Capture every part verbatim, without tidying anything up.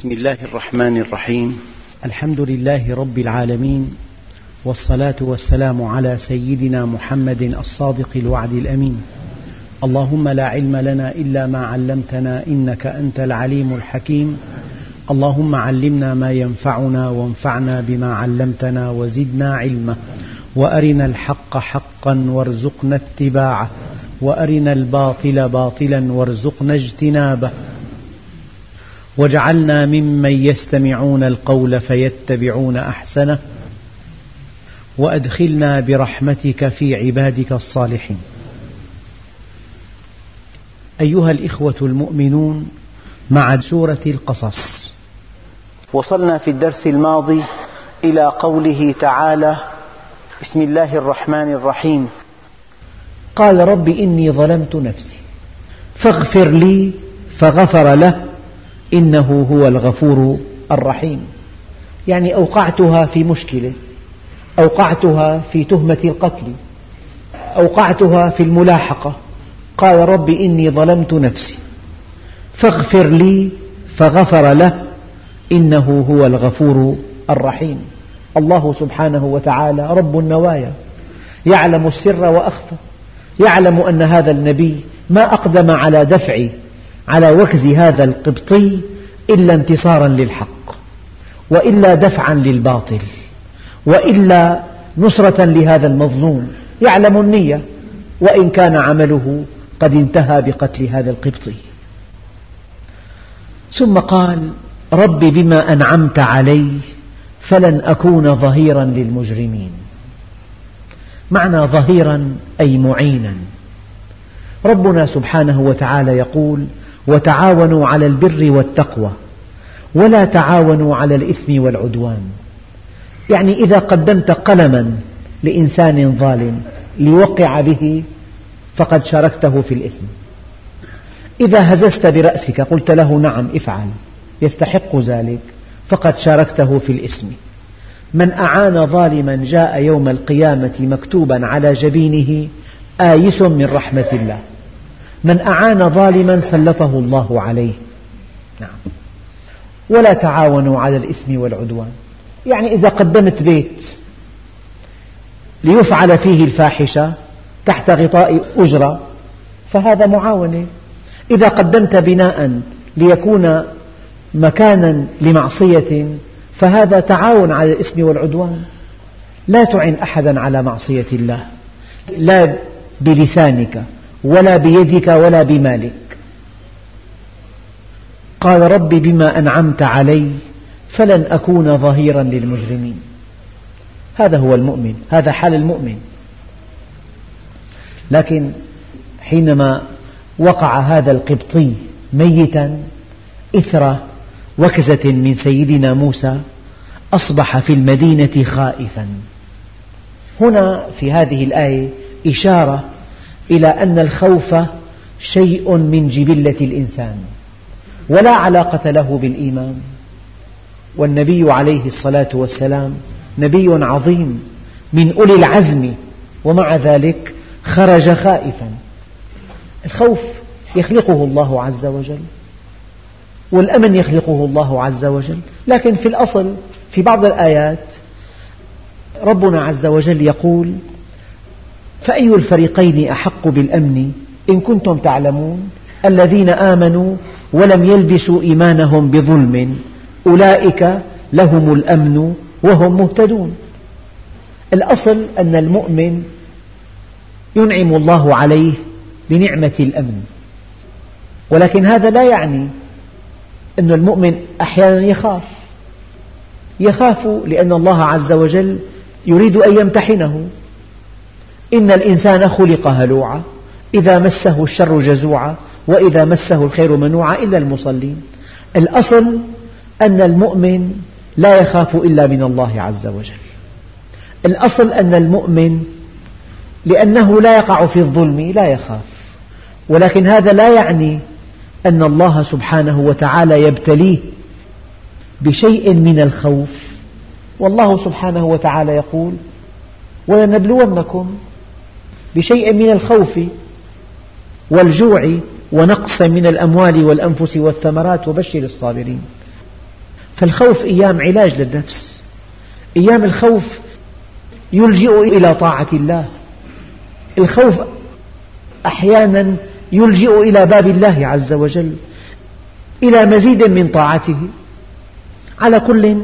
بسم الله الرحمن الرحيم. الحمد لله رب العالمين، والصلاة والسلام على سيدنا محمد الصادق الوعد الأمين. اللهم لا علم لنا إلا ما علمتنا إنك أنت العليم الحكيم. اللهم علمنا ما ينفعنا وانفعنا بما علمتنا وزدنا علما، وأرنا الحق حقا وارزقنا اتباعه، وأرنا الباطل باطلا وارزقنا اجتنابه، واجعلنا ممن يستمعون القول فيتبعون أحسنه، وأدخلنا برحمتك في عبادك الصالحين. أيها الإخوة المؤمنون، مع سورة القصص وصلنا في الدرس الماضي إلى قوله تعالى: بسم الله الرحمن الرحيم. قال رب إني ظلمت نفسي فاغفر لي فغفر له إنه هو الغفور الرحيم. يعني أوقعتها في مشكلة، أوقعتها في تهمة القتل، أوقعتها في الملاحقة. قال رب إني ظلمت نفسي فاغفر لي فغفر له إنه هو الغفور الرحيم. الله سبحانه وتعالى رب النوايا، يعلم السر وأخفى، يعلم أن هذا النبي ما أقدم على دفع على وكز هذا القبطي إلا انتصارا للحق، وإلا دفعا للباطل، وإلا نصرة لهذا المظلوم. يعلم النية، وإن كان عمله قد انتهى بقتل هذا القبطي. ثم قال: رب بما أنعمت علي فلن أكون ظهيرا للمجرمين. معنى ظهيرا أي معينا. ربنا سبحانه وتعالى يقول: وتعاونوا على البر والتقوى ولا تعاونوا على الإثم والعدوان. يعني إذا قدمت قلما لإنسان ظالم ليوقع به فقد شاركته في الإثم. إذا هززت برأسك قلت له نعم افعل، يستحق ذلك، فقد شاركته في الإثم. من أعان ظالما جاء يوم القيامة مكتوبا على جبينه آيس من رحمة الله. من أعان ظالما سلطه الله عليه. نعم. ولا تعاونوا على الإثم والعدوان. يعني إذا قدمت بيت ليفعل فيه الفاحشة تحت غطاء أجرة فهذا معاونة. إذا قدمت بناء ليكون مكانا لمعصية فهذا تعاون على الإثم والعدوان. لا تعن أحدا على معصية الله، لا بلسانك ولا بيدك ولا بمالك. قال رب بما أنعمت علي فلن أكون ظهيرا للمجرمين. هذا هو المؤمن، هذا حال المؤمن. لكن حينما وقع هذا القبطي ميتا إثر وكزة من سيدنا موسى أصبح في المدينة خائفا. هنا في هذه الآية إشارة إلى أن الخوف شيء من جبلة الإنسان ولا علاقة له بالإيمان. والنبي عليه الصلاة والسلام نبي عظيم من أولي العزم، ومع ذلك خرج خائفا. الخوف يخلقه الله عز وجل، والأمن يخلقه الله عز وجل. لكن في الأصل في بعض الآيات ربنا عز وجل يقول: فأي الفريقين أحق بالأمن إن كنتم تعلمون الذين آمنوا ولم يلبسوا إيمانهم بظلم أولئك لهم الأمن وهم مهتدون. الأصل أن المؤمن ينعم الله عليه بنعمة الأمن، ولكن هذا لا يعني أن المؤمن أحيانا يخاف. يخاف لأن الله عز وجل يريد أن يمتحنه. إن الإنسان خلق هلوعا إذا مسه الشر جزوعا وإذا مسه الخير منوعا إلا المصلين. الأصل أن المؤمن لا يخاف إلا من الله عز وجل. الأصل أن المؤمن لأنه لا يقع في الظلم لا يخاف، ولكن هذا لا يعني أن الله سبحانه وتعالى يبتليه بشيء من الخوف. والله سبحانه وتعالى يقول: ولنبلونكم بشيء من الخوف والجوع ونقص من الأموال والأنفس والثمرات وبشر الصابرين. فالخوف أيام علاج للنفس، أيام الخوف يلجئ إلى طاعة الله، الخوف أحيانا يلجئ إلى باب الله عز وجل، إلى مزيد من طاعته. على كل،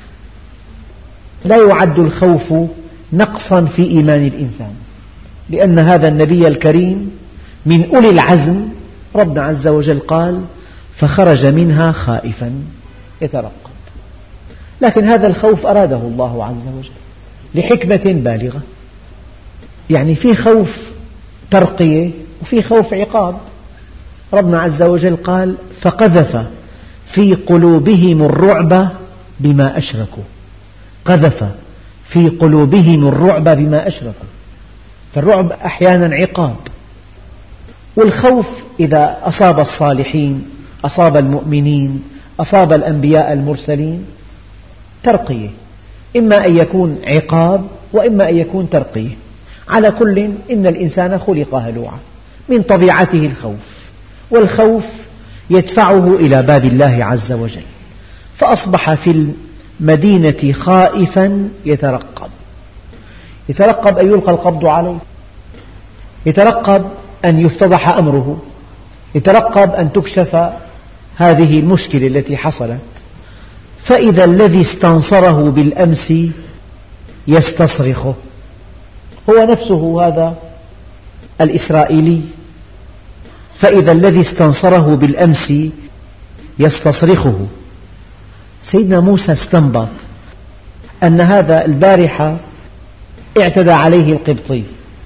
لا يعد الخوف نقصا في إيمان الإنسان، لأن هذا النبي الكريم من أولي العزم، ربنا عز وجل قال: فخرج منها خائفا يترقب. لكن هذا الخوف أراده الله عز وجل لحكمة بالغة، يعني في خوف ترقية وفي خوف عقاب. ربنا عز وجل قال: فقذف في قلوبهم الرعب بما أشركوا. قذف في قلوبهم الرعب بما أشركوا، فالرعب أحيانا عقاب. والخوف إذا أصاب الصالحين، أصاب المؤمنين، أصاب الأنبياء المرسلين، ترقية، إما أن يكون عقاب وإما أن يكون ترقية. على كل، إن الإنسان خلق هلوعا، من طبيعته الخوف، والخوف يدفعه إلى باب الله عز وجل. فأصبح في المدينة خائفا يترقب. يترقب أن يلقى القبض عليه، يترقب أن يفتضح أمره، يترقب أن تكشف هذه المشكلة التي حصلت. فإذا الذي استنصره بالأمس يستصرخه، هو نفسه هذا الإسرائيلي. فإذا الذي استنصره بالأمس يستصرخه. سيدنا موسى استنبط أن هذا البارحة اعتدى عليه القبطي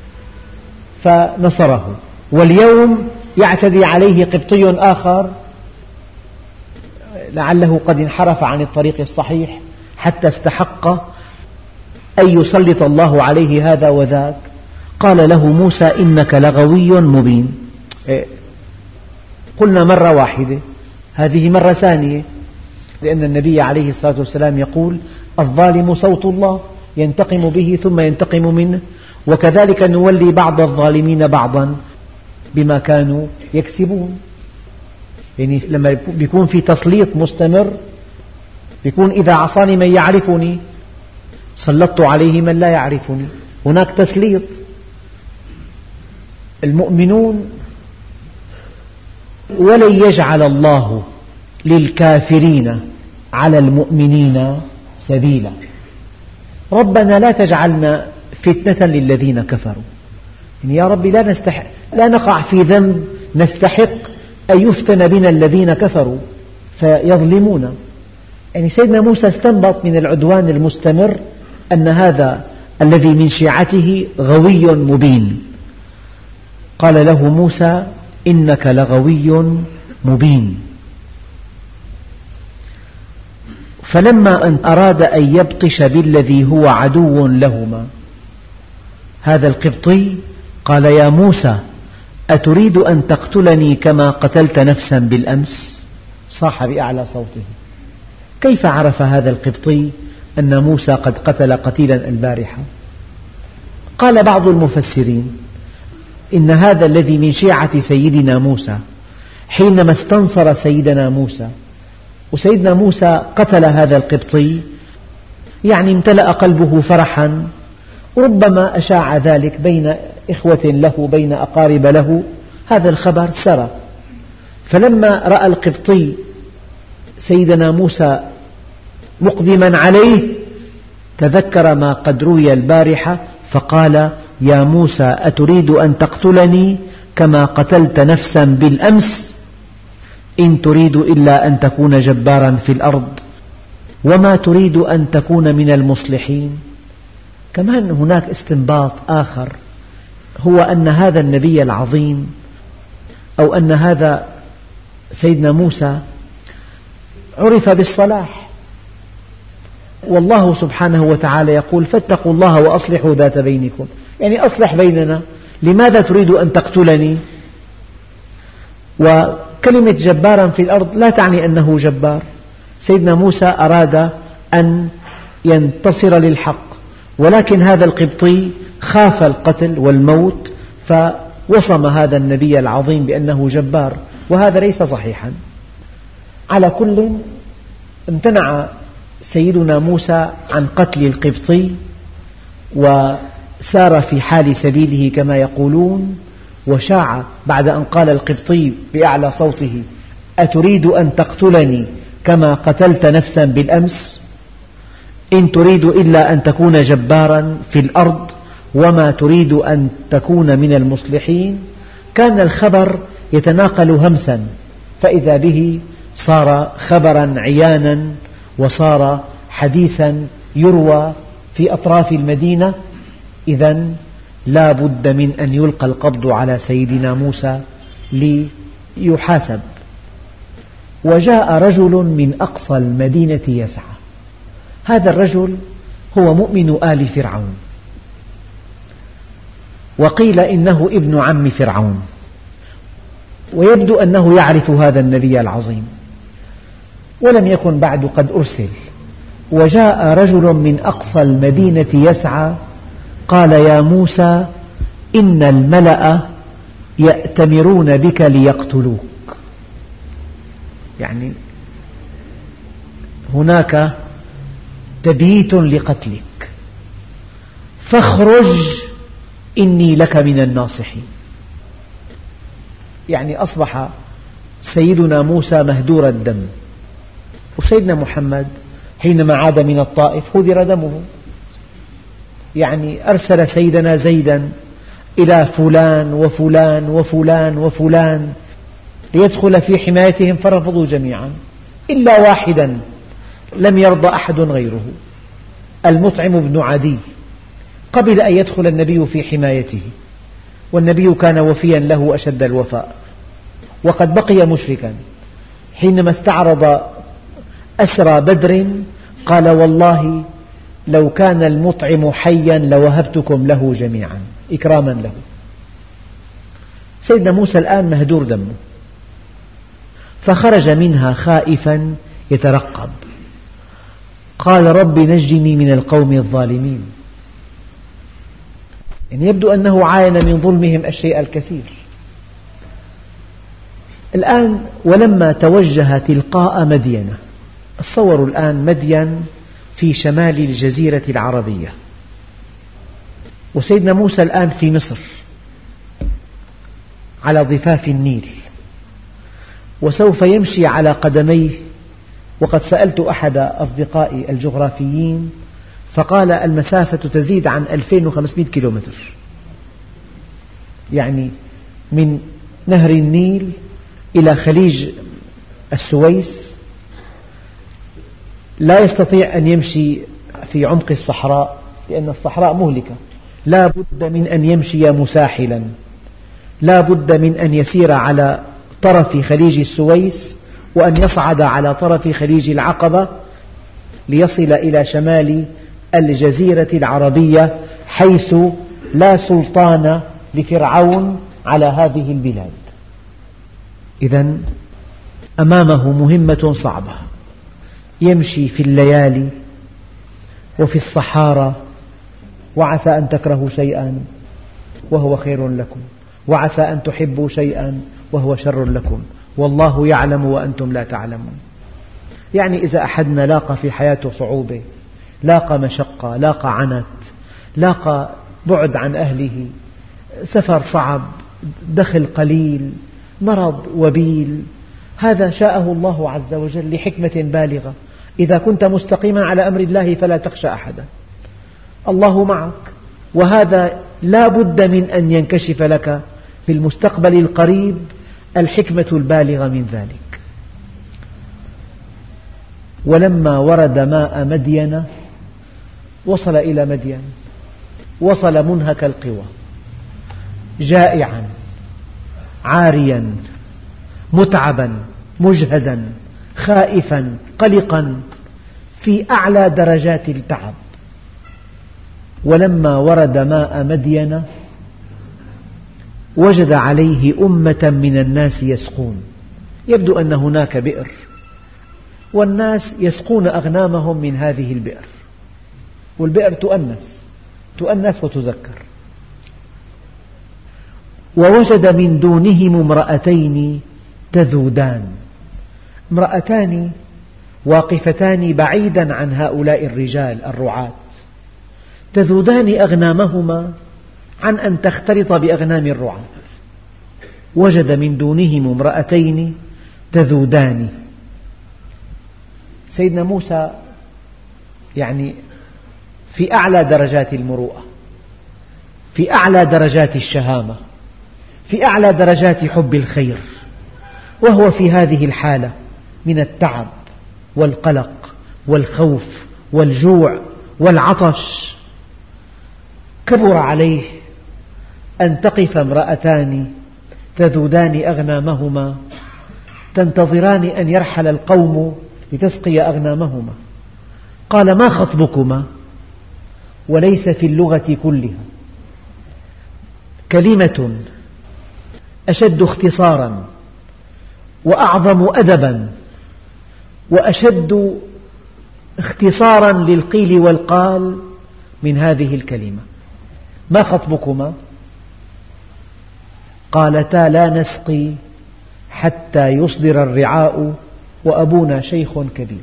فنصره، واليوم يعتدي عليه قبطي آخر لعله قد انحرف عن الطريق الصحيح حتى استحق أن يسلط الله عليه هذا وذاك. قال له موسى: إنك لغوي مبين. قلنا مرة واحدة، هذه مرة ثانية، لأن النبي عليه الصلاة والسلام يقول: الظالم صوت الله ينتقم به ثم ينتقم منه، وكذلك نولي بعض الظالمين بعضا بما كانوا يكسبون. يعني لما يكون في تسليط مستمر، يكون إذا عصاني من يعرفني سلطت عليه من لا يعرفني، هناك تسليط. المؤمنون ولن يجعل الله للكافرين على المؤمنين سبيلا. ربنا لا تجعلنا فتنة للذين كفروا. يعني يا رب لا, نستحق لا نقع في ذنب نستحق أن يفتن بنا الذين كفروا فيظلمونا. يعني سيدنا موسى استنبط من العدوان المستمر أن هذا الذي من شيعته غوي مبين. قال له موسى: إنك لغوي مبين. فلما أن أراد أن يبطش بالذي هو عدو لهما، هذا القبطي قال: يا موسى أتريد أن تقتلني كما قتلت نفسا بالأمس؟ صاح بأعلى صوته. كيف عرف هذا القبطي أن موسى قد قتل قتيلا البارحة؟ قال بعض المفسرين إن هذا الذي من شيعة سيدنا موسى حينما استنصر سيدنا موسى وسيدنا موسى قتل هذا القبطي، يعني امتلأ قلبه فرحا، ربما أشاع ذلك بين إخوة له، بين أقارب له، هذا الخبر سرى. فلما رأى القبطي سيدنا موسى مقدما عليه تذكر ما قد روي البارحة فقال: يا موسى أتريد أن تقتلني كما قتلت نفسا بالأمس؟ إن تريد إلا أن تكون جبارا في الأرض وما تريد أن تكون من المصلحين. كمان هناك استنباط آخر، هو أن هذا النبي العظيم أو أن هذا سيدنا موسى عرف بالصلاح، والله سبحانه وتعالى يقول: فاتقوا الله وأصلحوا ذات بينكم. يعني أصلح بيننا، لماذا تريد أن تقتلني؟ وكلمة جبارا في الأرض لا تعني أنه جبار. سيدنا موسى أراد أن ينتصر للحق، ولكن هذا القبطي خاف القتل والموت فوصم هذا النبي العظيم بأنه جبار، وهذا ليس صحيحا. على كل، امتنع سيدنا موسى عن قتل القبطي وسار في حال سبيله كما يقولون، وشاع بعد أن قال القبطي بأعلى صوته: أتريد أن تقتلني كما قتلت نفسا بالأمس؟ إن تريد إلا أن تكون جبارا في الأرض وما تريد أن تكون من المصلحين. كان الخبر يتناقل همسا، فإذا به صار خبرا عيانا وصار حديثا يروى في أطراف المدينة. إذن لا بد من أن يلقى القبض على سيدنا موسى ليحاسب. وجاء رجل من أقصى المدينة يسعى. هذا الرجل هو مؤمن آل فرعون، وقيل إنه ابن عم فرعون، ويبدو أنه يعرف هذا النبي العظيم، ولم يكن بعد قد أرسل. وجاء رجل من أقصى المدينة يسعى قال: يا موسى إن الملأ يأتمرون بك ليقتلوك. يعني هناك تبييت لقتلك، فاخرج إني لك من الناصحين. يعني أصبح سيدنا موسى مهدور الدم، وسيدنا محمد حينما عاد من الطائف هدر دمه. يعني أرسل سيدنا زيدا إلى فلان وفلان وفلان وفلان ليدخل في حمايتهم، فرفضوا جميعا إلا واحدا لم يرضى أحد غيره، المطعم بن عدي، قبل أن يدخل النبي في حمايته، والنبي كان وفيا له أشد الوفاء، وقد بقي مشركا. حينما استعرض أسرى بدر قال: والله لو كان المطعم حيا لوهبتكم له جميعا إكراما له. سيدنا موسى الآن مهدور دمه، فخرج منها خائفا يترقب، قال: رب نجني من القوم الظالمين. يعني يبدو أنه عاين من ظلمهم الشيء الكثير. الآن ولما توجه تلقاء مدين، تصوروا الآن مدين في شمال الجزيرة العربية، وسيدنا موسى الآن في مصر على ضفاف النيل، وسوف يمشي على قدميه. وقد سألت أحد أصدقائي الجغرافيين فقال المسافة تزيد عن ألفين وخمسمئة كيلومتر، يعني من نهر النيل إلى خليج السويس. لا يستطيع أن يمشي في عمق الصحراء لأن الصحراء مهلكة، لا بد من أن يمشي مساحلا، لا بد من أن يسير على طرف خليج السويس وأن يصعد على طرف خليج العقبة ليصل إلى شمال الجزيرة العربية، حيث لا سلطان لفرعون على هذه البلاد. إذن أمامه مهمة صعبة، يمشي في الليالي وفي الصحارى، وعسى أن تكرهوا شيئا وهو خير لكم، وعسى أن تحبوا شيئا وهو شر لكم، والله يعلم وأنتم لا تعلمون. يعني إذا أحدنا لاقى في حياته صعوبة، لاقى مشقة، لاقى عنت، لاقى بعد عن أهله، سفر صعب، دخل قليل، مرض وبيل، هذا شاءه الله عز وجل لحكمة بالغة. إذا كنت مستقيما على أمر الله فلا تخشى أحدا، الله معك، وهذا لا بد من أن ينكشف لك في المستقبل القريب الحكمة البالغة من ذلك. ولما ورد ماء مدين وصل إلى مدين، وصل منهك القوى، جائعا عاريا متعبا مجهدا خائفا قلقا في أعلى درجات التعب. ولما ورد ماء مدين وجد عليه أمة من الناس يسقون. يبدو أن هناك بئر، والناس يسقون أغنامهم من هذه البئر، والبئر تؤنس تؤنس وتذكر. ووجد من دونهم امرأتين تذودان. امرأتان واقفتان بعيدا عن هؤلاء الرجال الرعاة تذودان أغنامهما عن أن تختلط بأغنام الرعاة، وجد من دونهم امرأتين تذودان. سيدنا موسى يعني في أعلى درجات المروءة، في أعلى درجات الشهامة، في أعلى درجات حب الخير، وهو في هذه الحالة من التعب والقلق والخوف والجوع والعطش، كبر عليه أن تقف امرأتان تذودان أغنامهما تنتظران أن يرحل القوم لتسقي أغنامهما. قال: ما خطبكما؟ وليس في اللغة كلها كلمة أشد اختصارا وأعظم أدبا وأشد اختصارا للقيل والقال من هذه الكلمة. ما خطبكما؟ قالتا: لا نسقي حتى يصدر الرعاء وأبونا شيخ كبير.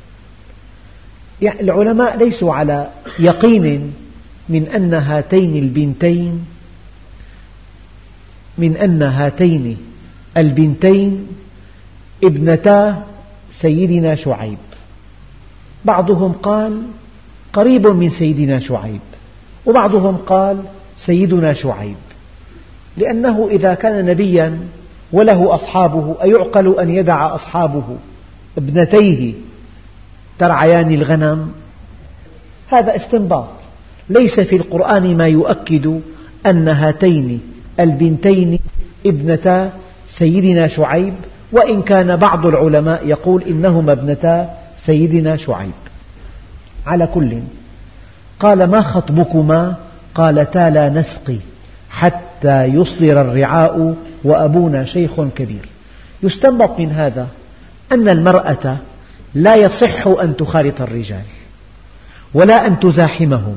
يعني العلماء ليسوا على يقين من أن هاتين البنتين من أن هاتين البنتين ابنتا سيدنا شعيب. بعضهم قال قريب من سيدنا شعيب، وبعضهم قال سيدنا شعيب، لأنه إذا كان نبيا وله أصحابه أيعقل أن يدع أصحابه ابنتيه ترعيان الغنم؟ هذا استنباط، ليس في القرآن ما يؤكد أن هاتين البنتين ابنتا سيدنا شعيب، وإن كان بعض العلماء يقول إنهما ابنتا سيدنا شعيب. على كل، قال: ما خطبكما؟ قالتا: لا نسقي حتى يصدر الرعاء وأبونا شيخ كبير. يستنبط من هذا أن المرأة لا يصح أن تخالط الرجال ولا أن تزاحمهم،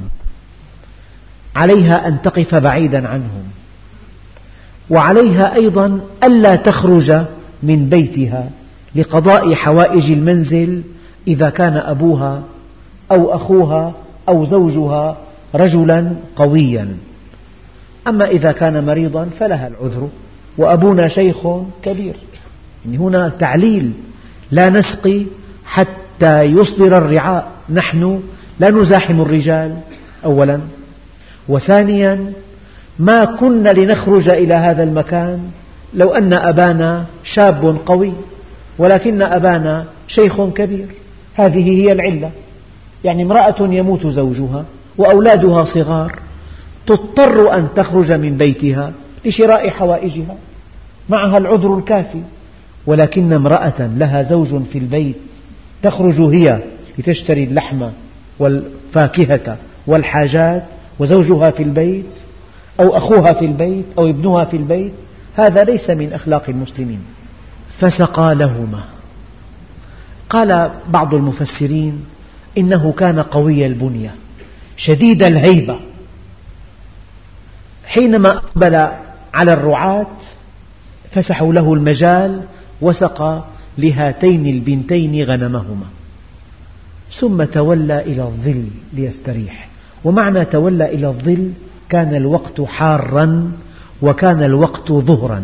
عليها أن تقف بعيدا عنهم، وعليها أيضا ألا تخرج من بيتها لقضاء حوائج المنزل إذا كان أبوها أو أخوها أو زوجها رجلا قويا. أما إذا كان مريضا فلها العذر، وأبونا شيخ كبير. يعني هنا تعليل: لا نسقي حتى يصدر الرعاء، نحن لا نزاحم الرجال أولا، وثانيا ما كنا لنخرج إلى هذا المكان لو أن أبانا شاب قوي، ولكن أبانا شيخ كبير. هذه هي العلة. يعني امرأة يموت زوجها وأولادها صغار تضطر أن تخرج من بيتها لشراء حوائجها، معها العذر الكافي، ولكن امرأة لها زوج في البيت تخرج هي لتشتري اللحم والفاكهة والحاجات وزوجها في البيت أو أخوها في البيت أو ابنها في البيت، هذا ليس من أخلاق المسلمين. فسقى لهما. قال بعض المفسرين إنه كان قوي البنية شديد الهيبة، حينما أقبل على الرعاة فسحوا له المجال وسقى لهاتين البنتين غنمهما، ثم تولى إلى الظل ليستريح. ومعنى تولى إلى الظل كان الوقت حارا وكان الوقت ظهرا،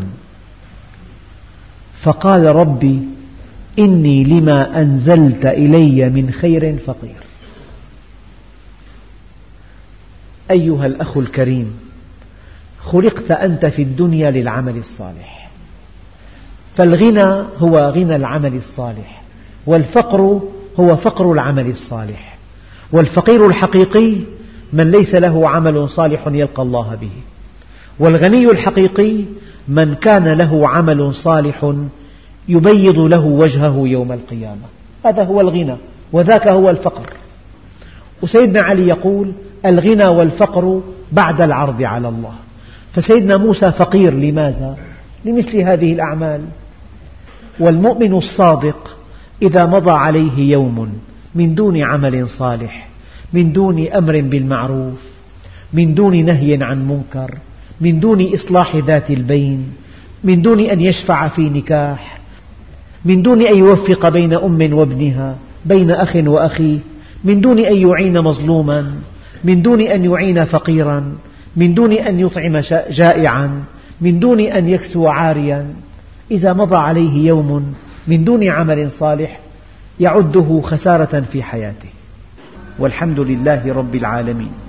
فقال: ربي إني لما أنزلت إلي من خير فقير. أيها الأخ الكريم، خلقت أنت في الدنيا للعمل الصالح، فالغنى هو غنى العمل الصالح، والفقر هو فقر العمل الصالح. والفقير الحقيقي من ليس له عمل صالح يلقى الله به، والغني الحقيقي من كان له عمل صالح يبيض له وجهه يوم القيامة. هذا هو الغنى، وذاك هو الفقر. وسيدنا علي يقول: الغنى والفقر بعد العرض على الله. فسيدنا موسى فقير، لماذا؟ لمثل هذه الأعمال. والمؤمن الصادق إذا مضى عليه يوم من دون عمل صالح، من دون أمر بالمعروف، من دون نهي عن منكر، من دون إصلاح ذات البين، من دون أن يشفع في نكاح، من دون أن يوفق بين أم وابنها، بين أخ وأخيه من دون أن يعين مظلوما، من دون أن يعين فقيرا، من دون أن يطعم جائعا، من دون أن يكسو عاريا. إذا مضى عليه يوم من دون عمل صالح يعده خسارة في حياته. والحمد لله رب العالمين.